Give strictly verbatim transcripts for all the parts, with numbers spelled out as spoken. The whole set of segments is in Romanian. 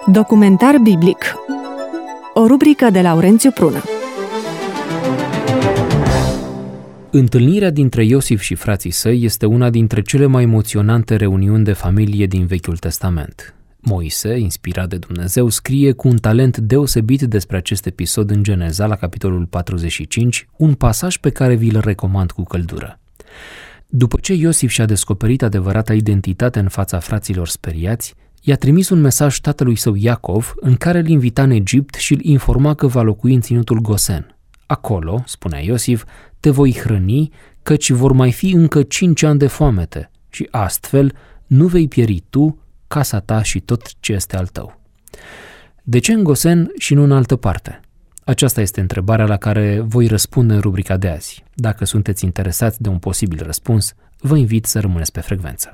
Documentar biblic. O rubrică de Laurențiu Prună. Întâlnirea dintre Iosif și frații săi este una dintre cele mai emoționante reuniuni de familie din Vechiul Testament. Moise, inspirat de Dumnezeu, scrie cu un talent deosebit despre acest episod în Geneza, la capitolul patruzeci și cinci, un pasaj pe care vi-l recomand cu căldură. După ce Iosif și-a descoperit adevărata identitate în fața fraților speriați, i-a trimis un mesaj tatălui său Iacov, în care îl invita în Egipt și îl informa că va locui în ținutul Gosen. Acolo, spunea Iosif, te voi hrăni, căci vor mai fi încă cinci ani de foamete și astfel nu vei pieri tu, casa ta și tot ce este al tău. De ce în Gosen și nu în altă parte? Aceasta este întrebarea la care voi răspunde în rubrica de azi. Dacă sunteți interesați de un posibil răspuns, vă invit să rămâneți pe frecvență.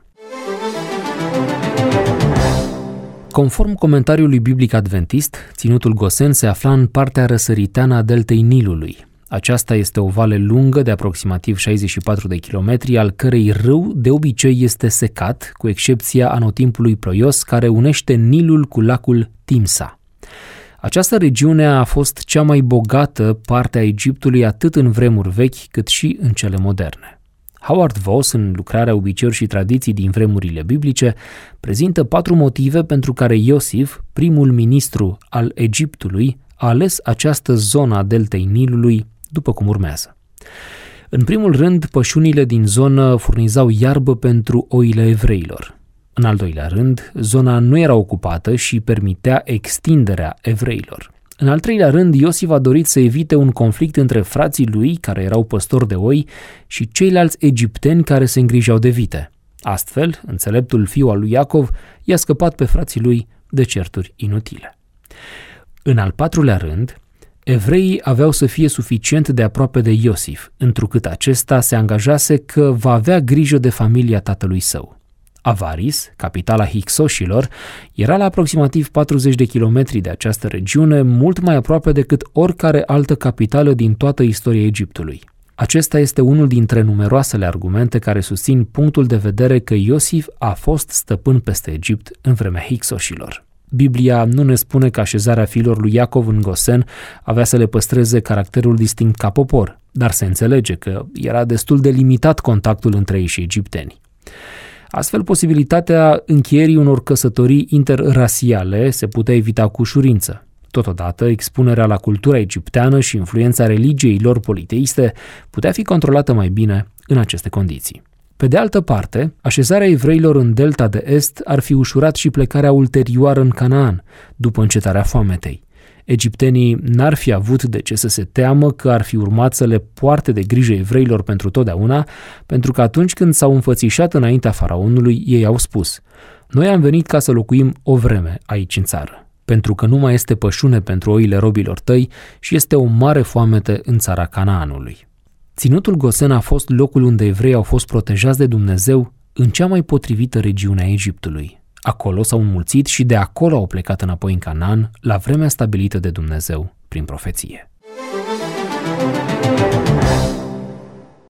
Conform comentariului biblic adventist, ținutul Gosen se afla în partea răsăriteană a deltei Nilului. Aceasta este o vale lungă de aproximativ șaizeci și patru de kilometri, al cărei râu de obicei este secat, cu excepția anotimpului ploios care unește Nilul cu lacul Timsa. Această regiune a fost cea mai bogată parte a Egiptului atât în vremuri vechi cât și în cele moderne. Howard Voss, în lucrarea Obiceiuri și tradiții din vremurile biblice, prezintă patru motive pentru care Iosif, primul ministru al Egiptului, a ales această zonă a deltei Nilului după cum urmează. În primul rând, pășunile din zonă furnizau iarbă pentru oile evreilor. În al doilea rând, zona nu era ocupată și permitea extinderea evreilor. În al treilea rând, Iosif a dorit să evite un conflict între frații lui, care erau păstori de oi, și ceilalți egipteni care se îngrijeau de vite. Astfel, înțeleptul fiu al lui Iacov i-a scăpat pe frații lui de certuri inutile. În al patrulea rând, evreii aveau să fie suficient de aproape de Iosif, întrucât acesta se angajase că va avea grijă de familia tatălui său. Avaris, capitala Hicsoșilor, era la aproximativ patruzeci de kilometri de această regiune, mult mai aproape decât oricare altă capitală din toată istoria Egiptului. Acesta este unul dintre numeroasele argumente care susțin punctul de vedere că Iosif a fost stăpân peste Egipt în vremea Hicsoșilor. Biblia nu ne spune că așezarea fiilor lui Iacov în Gosen avea să le păstreze caracterul distinct ca popor, dar se înțelege că era destul de limitat contactul între ei și egipteni. Astfel, posibilitatea încheierii unor căsătorii interrasiale se putea evita cu ușurință. Totodată, expunerea la cultura egipteană și influența religiei lor politeiste putea fi controlată mai bine în aceste condiții. Pe de altă parte, așezarea evreilor în delta de est ar fi ușurat și plecarea ulterioară în Canaan, după încetarea foametei. Egiptenii n-ar fi avut de ce să se teamă că ar fi urmat să le poarte de grijă evreilor pentru totdeauna, pentru că atunci când s-au înfățișat înaintea faraonului, ei au spus: noi am venit ca să locuim o vreme aici în țară, pentru că nu mai este pășune pentru oile robilor tăi și este o mare foamete în țara Canaanului. Ținutul Gosen a fost locul unde evreii au fost protejați de Dumnezeu în cea mai potrivită regiune a Egiptului. Acolo s-au înmulțit și de acolo au plecat înapoi în Canaan, la vremea stabilită de Dumnezeu prin profeție.